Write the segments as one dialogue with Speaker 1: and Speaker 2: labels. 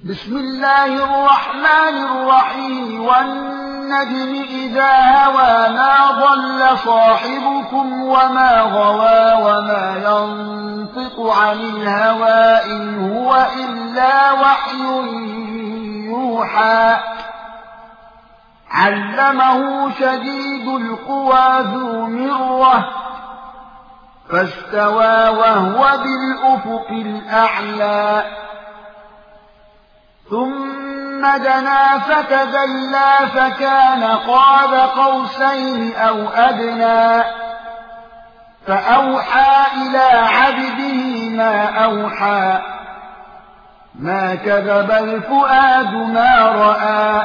Speaker 1: بسم الله الرحمن الرحيم والنجم إذا هوى ما ضل صاحبكم وما غوى وما ينطق عن الهوى إن هو إلا وحي يوحى علمه شديد القوى ذو مرة فاستوى وهو بالأفق الأعلى ثم دنا فتدلى فكان قاب قوسين أو أدنى فأوحى إلى عبده ما أوحى ما كذب الفؤاد ما رأى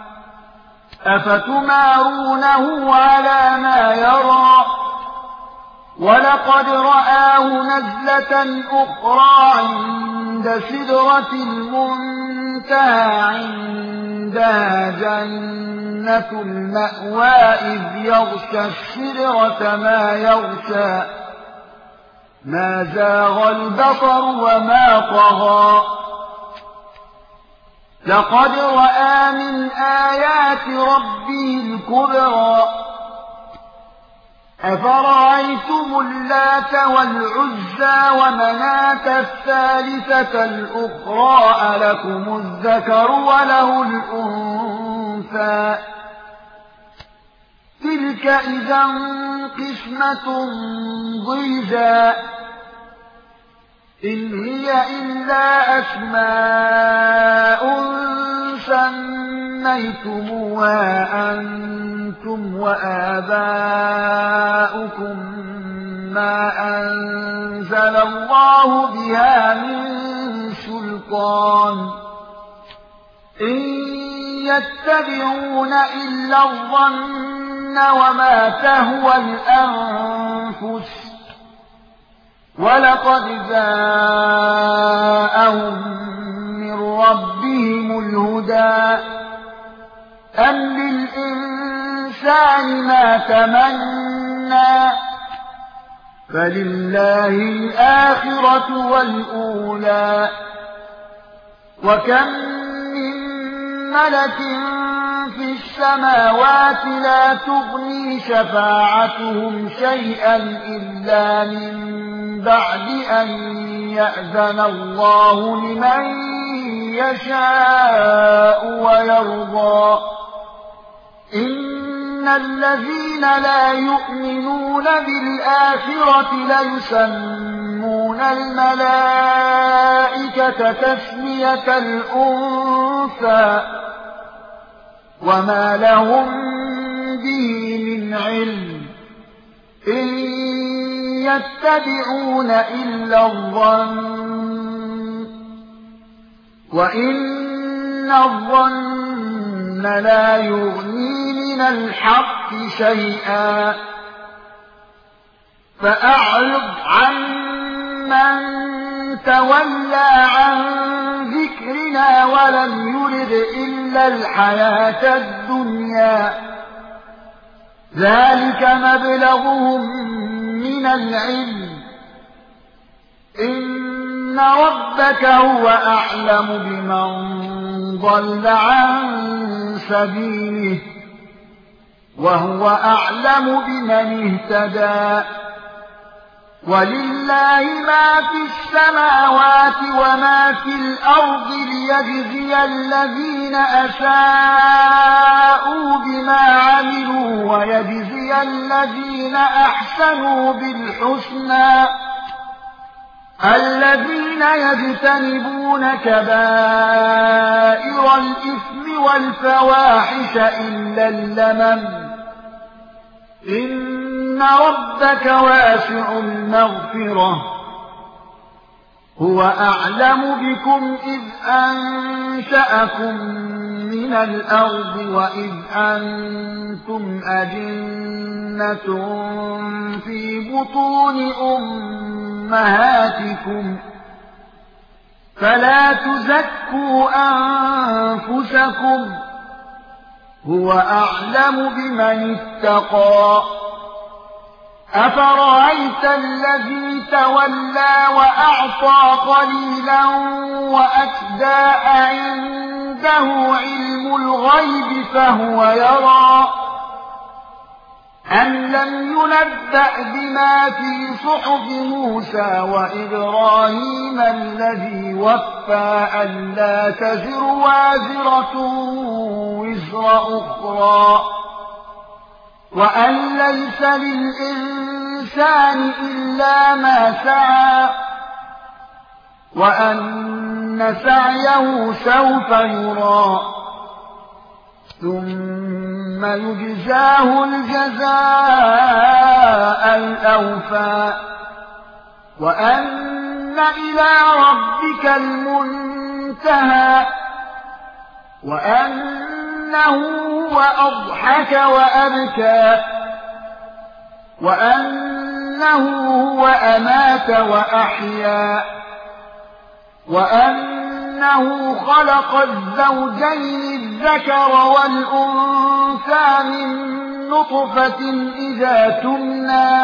Speaker 1: أفتمارونه على ما يرى ولقد رآه نزلة أخرى عند سدرة المنتهى عندها جنة المأوى إذ يغشى السدرة ما يغشى ما زاغ البصر وما طغى لقد رأى من آيات ربه الكبرى أفرأيتم اللات والعزى ومناة الثالثة الأخرى ألكم الذكر وله الأنثى تلك إذا قسمة ضيزى إن هي إلا أسماء سميتموها أنتم وآباؤكم ما أنزل الله بها من سلطان إن يتبعون إلا الظن وما تهوى الأنفس ولقد جاءهم من ربهم الهدى أم للإنسان ما تمنى فلله الآخرة والأولى وكم من ملك في السماوات لا تغني شفاعتهم شيئا إلا من بعد أن يأذن الله لمن يشاء ويرضى إن الذين لا يؤمنون بالآخرة ليسمون الملائكة تسمية الأنثى وما لهم به من علم إن يتبعون إلا الظن وإن الظن لا يغني من الحق شيئا فأعرض عمن تولى عن ذكرنا ولم يرد إلا الحياة الدنيا ذلك مبلغهم من العلم إن ربك هو أعلم بمن ضل عن سبيله وهو أعلم بمن اهتدى ولله ما في السماوات وما في الأرض ليجزي الذين أساءوا بما عملوا ويجزي الذين أحسنوا بالحسنى الذين يجتنبون كبائر الإثم والفواحش إلا اللمم إن ربك واسع المغفرة هو أعلم بكم إذ أنشأكم من الأرض وإذ أنتم أجنة في بطون أمهاتكم فلا تزكوا أنفسكم هو أعلم بمن اتقى أفرأيت الذي تولى وأعطى قليلا وأكدى عنده علم الغيب فهو يرى أم لم ينبأ بما في صحف موسى وإبراهيم الذي وفى ألا تزر وازرة وزر أخرى وأن ليس للإنسان إلا ما سعى وأن سعيه سوف يرى ثم يجزاه الجزاء الأوفى وأن إلى ربك المنتهى وأنه هو أضحك وأبكى وأنه هو أمات وأحيا وأنه خلق الزوجين الذكر والأنثى من نطفة إذا تمنى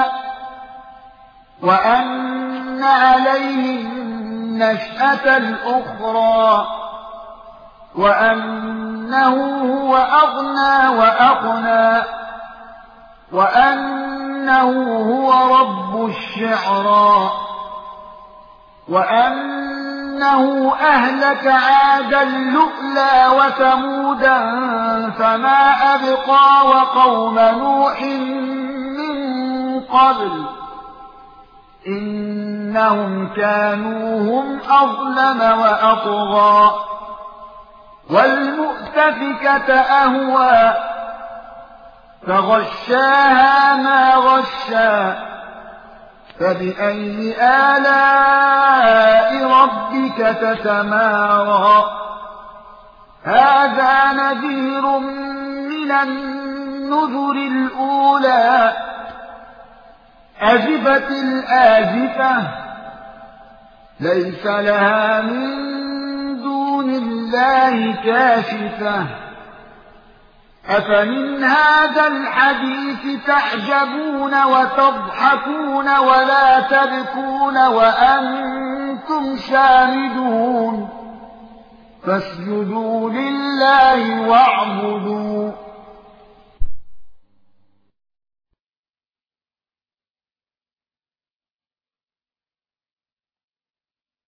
Speaker 1: وأن عليه النشأة الأخرى وأنه هو أغنى وأقنى وأنه هو رب الشعرى وأنه أهلك عادا الأولى وثمودا فما أبقى وقوم نوح من قبل إنهم كانوا هم أظلم وأطغى والمؤتفكة أهوى فغشاها ما غشى فبأي آلاء ربك تتمارى هذا نذير من النذر الأولى أزفت الآزفة ليس لها من دون الله كاشفة أفمن هذا الحديث تعجبون وتضحكون ولا تبكون وأنتم شامدون فاسجدوا لله واعبدوا